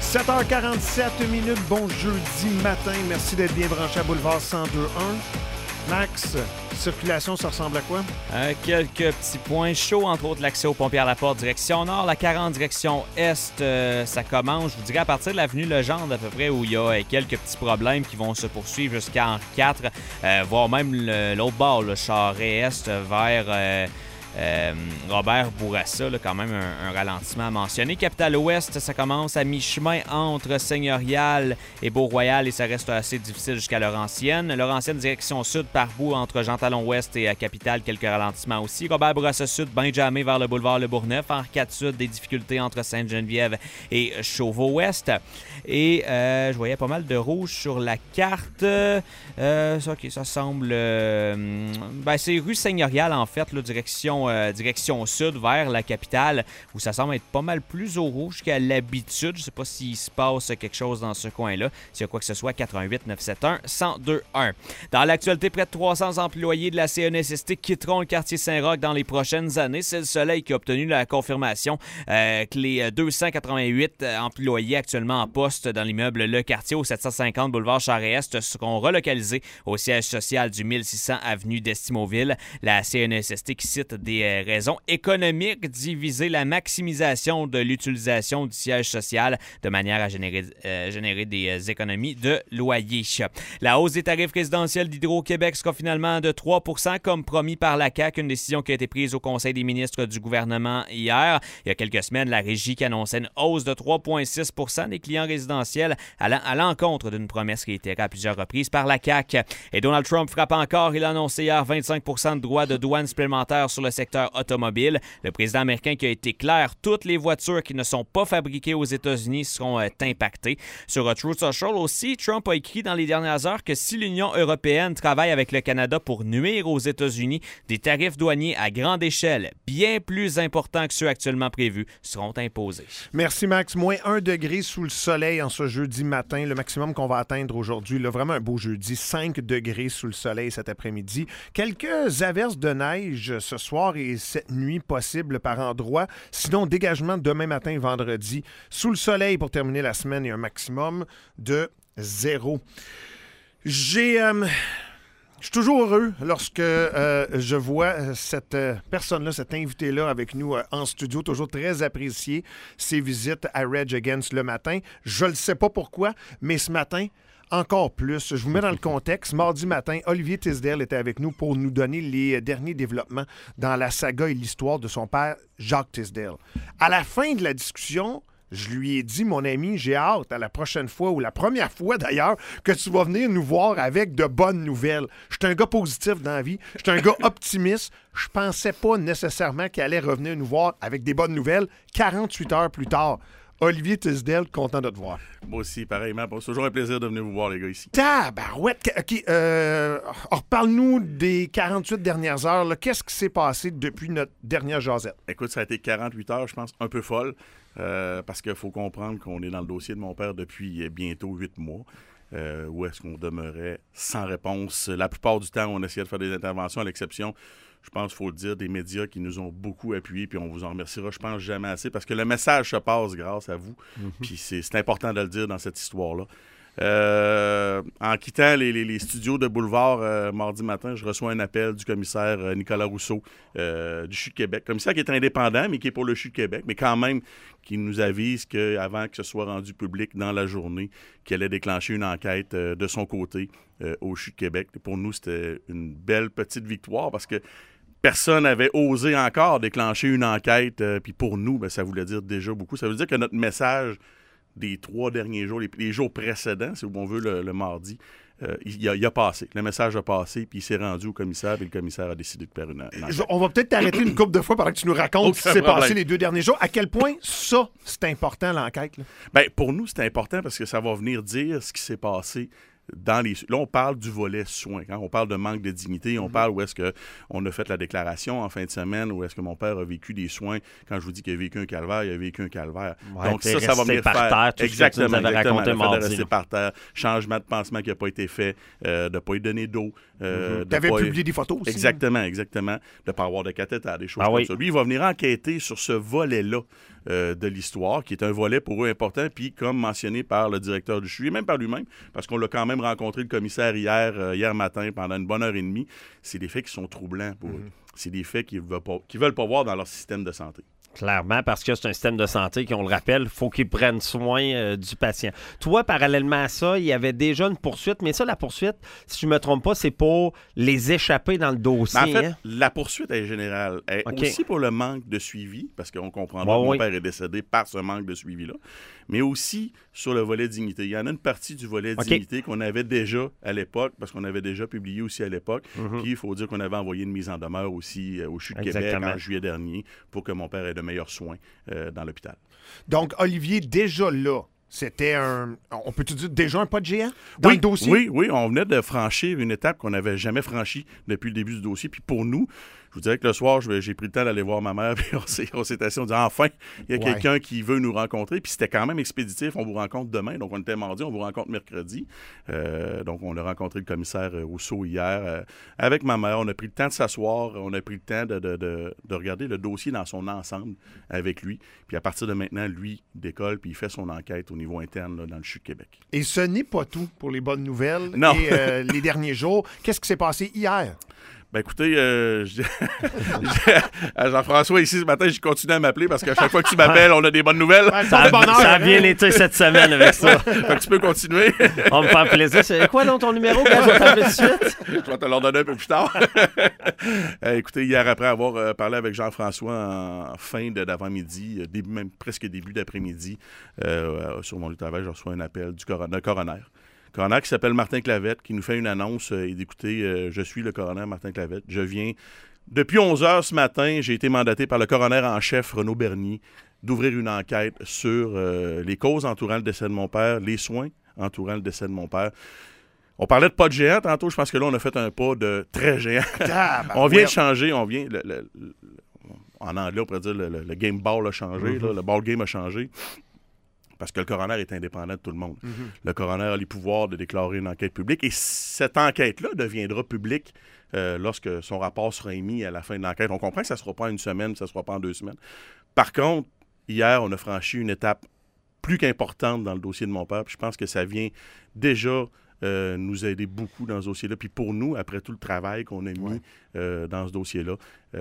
7h47 minutes, bon jeudi matin. Merci d'être bien branché à Boulevard 102.1. Max, circulation, ça ressemble à quoi? Quelques petits points chauds, entre autres l'accès aux pompiers à la porte direction nord, la 40 direction est, ça commence, je vous dirais, à partir de l'avenue Legendre à peu près, où il y a quelques petits problèmes qui vont se poursuivre jusqu'à Henri IV, voire même l'autre bord, le Charest vers... Robert Bourassa, là, quand même un ralentissement à mentionner. Capitale-Ouest, ça commence à mi-chemin entre Seigneurial et Beau-Royal et ça reste assez difficile jusqu'à Laurentienne. Laurentienne, direction sud, par bout entre Jean-Talon-Ouest et Capitale, quelques ralentissements aussi. Robert Bourassa Sud, Benjamin vers le boulevard Le Bourgneuf. Henri IV Sud, des difficultés entre Sainte-Geneviève et Chauveau-Ouest. Et je voyais pas mal de rouge sur la carte. Ça semble... c'est rue Seigneurial, en fait, là, direction sud vers la capitale, où ça semble être pas mal plus au rouge qu'à l'habitude. Je ne sais pas s'il se passe quelque chose dans ce coin-là. S'il y a quoi que ce soit, 88 971 1021. Dans l'actualité, près de 300 employés de la CNSST quitteront le quartier Saint-Roch dans les prochaines années. C'est le Soleil qui a obtenu la confirmation que les 288 employés actuellement en poste dans l'immeuble Le Quartier au 750 boulevard Charest seront relocalisés au siège social du 1600 avenue d'Estimauville. La CNSST qui cite des raisons économiques d'y viser la maximisation de l'utilisation du siège social de manière à générer des économies de loyer. La hausse des tarifs résidentiels d'Hydro-Québec sera finalement de 3 % comme promis par la CAQ, une décision qui a été prise au Conseil des ministres du gouvernement hier. Il y a quelques semaines, la Régie qui annonçait une hausse de 3,6 % des clients résidentiels allant à l'encontre d'une promesse qui a été à plusieurs reprises par la CAQ. Et Donald Trump frappe encore. Il a annoncé hier 25 % de droits de douane supplémentaires sur le secteur automobile. Le président américain qui a été clair, toutes les voitures qui ne sont pas fabriquées aux États-Unis seront impactées. Sur Truth Social aussi, Trump a écrit dans les dernières heures que si l'Union européenne travaille avec le Canada pour nuire aux États-Unis, des tarifs douaniers à grande échelle, bien plus importants que ceux actuellement prévus, seront imposés. Merci Max. Moins 1 degré sous le soleil en ce jeudi matin. Le maximum qu'on va atteindre aujourd'hui, là, vraiment un beau jeudi. 5 degrés sous le soleil cet après-midi. Quelques averses de neige ce soir et cette nuit possible par endroits. Sinon, dégagement demain matin et vendredi. Sous le soleil pour terminer la semaine et un maximum de 0. Je suis toujours heureux lorsque je vois cette personne-là, cet invité-là avec nous en studio, toujours très apprécié, ses visites à Rage Against le matin. Je ne sais pas pourquoi, mais ce matin, encore plus. Je vous mets dans le contexte. Mardi matin, Olivier Tisdale était avec nous pour nous donner les derniers développements dans la saga et l'histoire de son père, Jacques Tisdale. À la fin de la discussion, je lui ai dit, mon ami, j'ai hâte à la prochaine fois, ou la première fois d'ailleurs, que tu vas venir nous voir avec de bonnes nouvelles. Je suis un gars positif dans la vie, je suis un gars optimiste. Je pensais pas nécessairement qu'il allait revenir nous voir avec des bonnes nouvelles 48 heures plus tard. Olivier Tisdale, content de te voir. Moi aussi, pareillement. C'est toujours un plaisir de venir vous voir, les gars, ici. Tabarouette! OK, reparle-nous des 48 dernières heures. Là. Qu'est-ce qui s'est passé depuis notre dernière jasette? Écoute, ça a été 48 heures, je pense, un peu folle, parce qu'il faut comprendre qu'on est dans le dossier de mon père depuis bientôt 8 mois. Où est-ce qu'on demeurait sans réponse? La plupart du temps, on essayait de faire des interventions, à l'exception, je pense, il faut le dire, des médias qui nous ont beaucoup appuyés, puis on vous en remerciera, je pense, jamais assez, parce que le message se passe grâce à vous, puis c'est important de le dire dans cette histoire-là. En quittant les studios de Boulevard mardi matin, je reçois un appel du commissaire Nicolas Rousseau du CHU de Québec. Commissaire qui est indépendant, mais qui est pour le CHU de Québec, mais quand même qui nous avise qu'avant que ce soit rendu public dans la journée, qu'il allait déclencher une enquête de son côté au CHU de Québec. Et pour nous, c'était une belle petite victoire parce que personne n'avait osé encore déclencher une enquête. Puis pour nous, ça voulait dire déjà beaucoup. Ça veut dire que notre message des 3 derniers jours, les jours précédents, si on veut le mardi, il a passé. Le message a passé, puis il s'est rendu au commissaire, et le commissaire a décidé de faire une enquête. On va peut-être t'arrêter une couple de fois pendant que tu nous racontes ce qui s'est passé les 2 derniers jours. À quel point ça, c'est important, l'enquête? Là? Pour nous, c'est important parce que ça va venir dire ce qui s'est passé Là, on parle du volet soins. Quand on parle de manque de dignité, on parle où est-ce qu'on a fait la déclaration en fin de semaine, où est-ce que mon père a vécu des soins. Quand je vous dis qu'il a vécu un calvaire, il a vécu un calvaire. Ouais, donc ça va venir par faire... Terre, tout exactement, ce que tu nous avais raconté le fait mardi, de rester par terre, changement de pansement qui n'a pas été fait, de ne pas y donner d'eau. Tu avais publié des photos aussi. Exactement. De ne pas avoir de cathéter, des choses comme ça. Lui, il va venir enquêter sur ce volet-là de l'histoire, qui est un volet pour eux important, puis comme mentionné par le directeur du CHU, et même par lui-même, parce qu'on l'a quand même rencontré, le commissaire, hier matin, pendant une bonne heure et demie, c'est des faits qui sont troublants pour eux. C'est des faits qu'ils ne veulent pas voir dans leur système de santé. Clairement, parce que c'est un système de santé qui, on le rappelle, il faut qu'ils prennent soin du patient. Toi, parallèlement à ça, il y avait déjà une poursuite, mais ça, la poursuite, si je ne me trompe pas, c'est pour les échapper dans le dossier. Mais en fait, la poursuite est générale. Aussi pour le manque de suivi, parce qu'on comprend que mon père est décédé par ce manque de suivi-là, mais aussi sur le volet dignité. Il y en a une partie du volet dignité qu'on avait déjà à l'époque, parce qu'on avait déjà publié aussi à l'époque, puis il faut dire qu'on avait envoyé une mise en demeure aussi au CHU de Québec en juillet dernier pour que mon père ait de meilleurs soins dans l'hôpital. Donc, Olivier, déjà là, c'était on peut-tu dire déjà un pas de géant dans le dossier? Oui, on venait de franchir une étape qu'on n'avait jamais franchie depuis le début du dossier. Puis pour nous, je vous dirais que le soir, j'ai pris le temps d'aller voir ma mère, puis on s'est assis, on dit enfin, il y a quelqu'un qui veut nous rencontrer. Puis c'était quand même expéditif, on vous rencontre demain. Donc on était mardi, on vous rencontre mercredi. Donc on a rencontré le commissaire Rousseau hier avec ma mère. On a pris le temps de s'asseoir, on a pris le temps de regarder le dossier dans son ensemble avec lui. Puis à partir de maintenant, lui décolle, puis il fait son enquête au niveau interne là, dans le CHU de Québec. Et ce n'est pas tout pour les bonnes nouvelles. Non. Et les derniers jours. Qu'est-ce qui s'est passé hier? Ben écoutez, Jean-François, ici ce matin, j'ai continué à m'appeler parce qu'à chaque fois que tu m'appelles, on a des bonnes nouvelles. Ça a bien été cette semaine avec ça. Fait que tu peux continuer. On me fait plaisir. C'est quoi donc ton numéro? Quand je vais t'appeler tout de suite? Je vais te leur donner un peu plus tard. Écoutez, hier, après avoir parlé avec Jean-François en fin d'avant-midi, même presque début d'après-midi, sur mon lieu de travail, je reçois un appel du coroner. Coroner qui s'appelle Martin Clavette, qui nous fait une annonce et d'écouter, je suis le coroner Martin Clavette. Je viens, depuis 11h ce matin, j'ai été mandaté par le coroner en chef Renaud Bernier d'ouvrir une enquête sur les causes entourant le décès de mon père, les soins entourant le décès de mon père. On parlait de pas de géant tantôt, je pense que là, on a fait un pas de très géant. On vient de changer, en anglais, on pourrait dire le game ball a changé, là, le ball game a changé. Parce que le coroner est indépendant de tout le monde. Le coroner a les pouvoirs de déclarer une enquête publique et cette enquête-là deviendra publique lorsque son rapport sera émis à la fin de l'enquête. On comprend que ça ne sera pas en une semaine, ça ne sera pas en 2 semaines. Par contre, hier, on a franchi une étape plus qu'importante dans le dossier de mon père. Puis je pense que ça vient déjà nous aider beaucoup dans ce dossier-là. Puis pour nous, après tout le travail qu'on a mis dans ce dossier-là,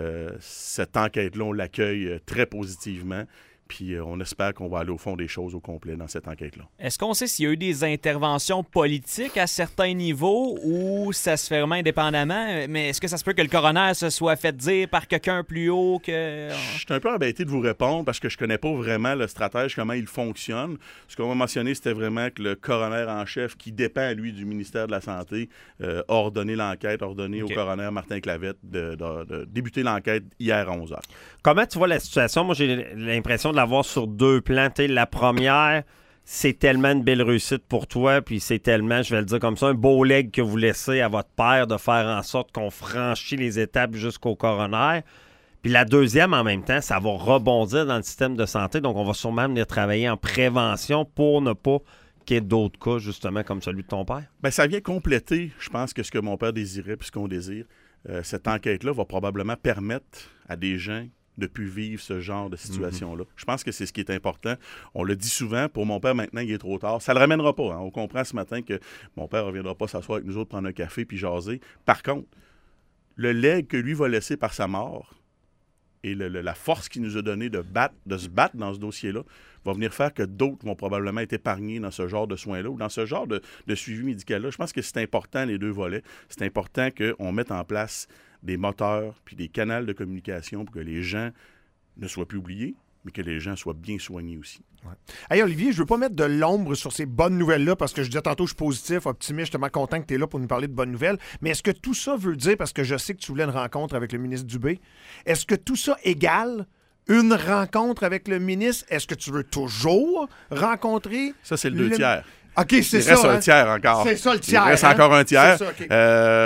cette enquête-là, on l'accueille très positivement. Puis on espère qu'on va aller au fond des choses au complet dans cette enquête-là. Est-ce qu'on sait s'il y a eu des interventions politiques à certains niveaux ou ça se fait vraiment indépendamment? Mais est-ce que ça se peut que le coroner se soit fait dire par quelqu'un plus haut que... Je suis un peu embêté de vous répondre parce que je connais pas vraiment le stratège, comment il fonctionne. Ce qu'on m'a mentionné, c'était vraiment que le coroner en chef, qui dépend, lui, du ministère de la Santé, a ordonné l'enquête, ordonné au coroner Martin Clavette de débuter l'enquête hier à 11h. Comment tu vois la situation? Moi, j'ai l'impression de l'avoir sur 2 plans. La première, c'est tellement une belle réussite pour toi, puis c'est tellement, je vais le dire comme ça, un beau leg que vous laissez à votre père de faire en sorte qu'on franchit les étapes jusqu'au coroner. Puis la deuxième, en même temps, ça va rebondir dans le système de santé, donc on va sûrement venir travailler en prévention pour ne pas qu'il y ait d'autres cas, justement, comme celui de ton père. Bien, ça vient compléter, je pense, que ce que mon père désirait puis ce qu'on désire. Cette enquête-là va probablement permettre à des gens de plus vivre ce genre de situation-là. Je pense que c'est ce qui est important. On le dit souvent, pour mon père, maintenant, il est trop tard. Ça ne le ramènera pas. On comprend ce matin que mon père ne reviendra pas s'asseoir avec nous autres, prendre un café puis jaser. Par contre, le legs que lui va laisser par sa mort et la force qu'il nous a donnée de se battre dans ce dossier-là va venir faire que d'autres vont probablement être épargnés dans ce genre de soins-là ou dans ce genre de suivi médical-là. Je pense que c'est important, les 2 volets. C'est important qu'on mette en place des moteurs puis des canaux de communication pour que les gens ne soient plus oubliés, mais que les gens soient bien soignés aussi. Ouais. Hey Olivier, je veux pas mettre de l'ombre sur ces bonnes nouvelles-là parce que je disais tantôt, je suis positif, optimiste, justement content que tu es là pour nous parler de bonnes nouvelles. Mais est-ce que tout ça veut dire, parce que je sais que tu voulais une rencontre avec le ministre Dubé, est-ce que tout ça égale une rencontre avec le ministre? Est-ce que tu veux toujours rencontrer? Ça, c'est le 2 tiers. OK, c'est Il ça. reste un tiers encore. C'est ça le tiers. Il reste encore un tiers. C'est ça, OK.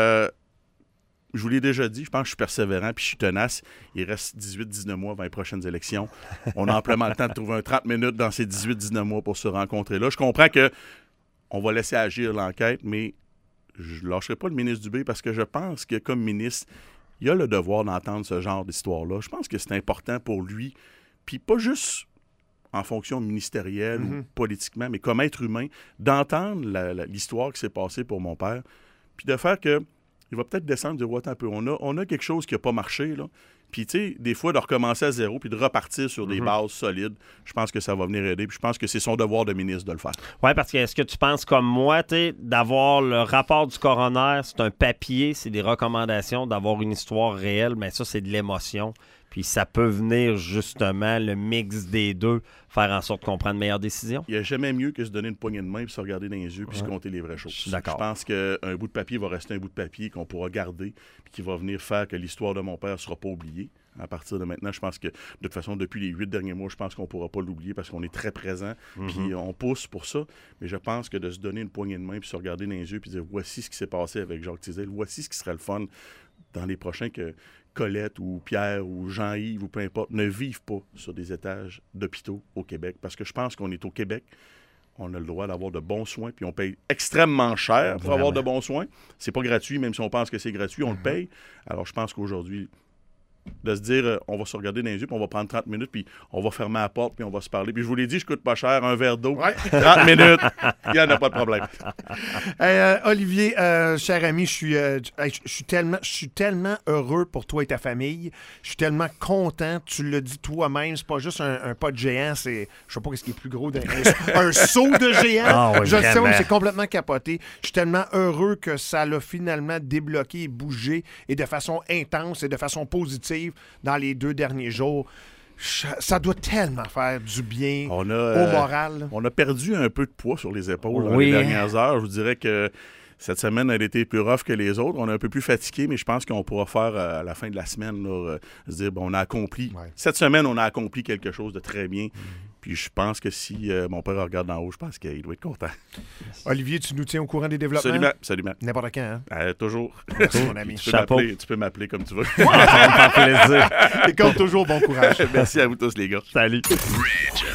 Je vous l'ai déjà dit, je pense que je suis persévérant puis je suis tenace. Il reste 18-19 mois avant les prochaines élections. On a amplement le temps de trouver un 30 minutes dans ces 18-19 mois pour se rencontrer là. Je comprends qu'on va laisser agir l'enquête, mais je ne lâcherai pas le ministre Dubé parce que je pense que comme ministre, il a le devoir d'entendre ce genre d'histoire-là. Je pense que c'est important pour lui, puis pas juste en fonction ministérielle ou politiquement, mais comme être humain, d'entendre l'histoire qui s'est passée pour mon père, puis de faire que il va peut-être descendre et dire, attends un peu, on a quelque chose qui n'a pas marché, là. Puis, tu sais, des fois, de recommencer à zéro puis de repartir sur des bases solides, je pense que ça va venir aider. Puis, je pense que c'est son devoir de ministre de le faire. Oui, parce que est-ce que tu penses comme moi, d'avoir le rapport du coroner, c'est un papier, c'est des recommandations, d'avoir une histoire réelle, mais ça, c'est de l'émotion. Puis ça peut venir justement, le mix des deux, faire en sorte qu'on prenne de meilleures décisions. Il n'y a jamais mieux que se donner une poignée de main puis se regarder dans les yeux puis se compter les vraies choses. D'accord. Je pense qu'un bout de papier va rester un bout de papier qu'on pourra garder puis qui va venir faire que l'histoire de mon père ne sera pas oubliée. À partir de maintenant, je pense que, de toute façon, depuis les 8 derniers mois, je pense qu'on ne pourra pas l'oublier parce qu'on est très présent puis on pousse pour ça. Mais je pense que de se donner une poignée de main puis se regarder dans les yeux puis dire voici ce qui s'est passé avec Jacques Tisel, voici ce qui serait le fun dans les prochains que Colette ou Pierre ou Jean-Yves ou peu importe ne vivent pas sur des étages d'hôpitaux au Québec. Parce que je pense qu'on est au Québec, on a le droit d'avoir de bons soins, puis on paye extrêmement cher pour avoir de bons soins. C'est pas gratuit, même si on pense que c'est gratuit, on le paye. Alors je pense qu'aujourd'hui, de se dire, on va se regarder dans les yeux, puis on va prendre 30 minutes, puis on va fermer la porte, puis on va se parler. Puis je vous l'ai dit, je coûte pas cher, un verre d'eau, 30 minutes, il n'y en a pas de problème. Olivier, cher ami, je suis tellement heureux pour toi et ta famille. Je suis tellement content. Tu l'as dit toi-même, c'est pas juste un pas de géant, c'est, je sais pas ce qui est plus gros, un saut de géant. Ah oui, je le sais, vraiment. c'est complètement capoté. Je suis tellement heureux que ça l'a finalement débloqué et bougé, et de façon intense et de façon positive dans les 2 derniers jours. Ça doit tellement faire du bien au moral. On a perdu un peu de poids sur les épaules dans Oui. les dernières heures. Je vous dirais que cette semaine, elle a été plus rough que les autres. On est un peu plus fatigué, mais je pense qu'on pourra faire à la fin de la semaine, là, se dire, on a accompli. Ouais. Cette semaine, on a accompli quelque chose de très bien. Puis je pense que si mon père regarde d'en haut, je pense qu'il doit être content. Olivier, tu nous tiens au courant des développements? Absolument. N'importe quand, hein? Toujours. Merci, mon ami. Tu peux m'appeler comme tu veux. Ça me fait plaisir. Et comme toujours, bon courage. Merci à vous tous, les gars. Salut. Rich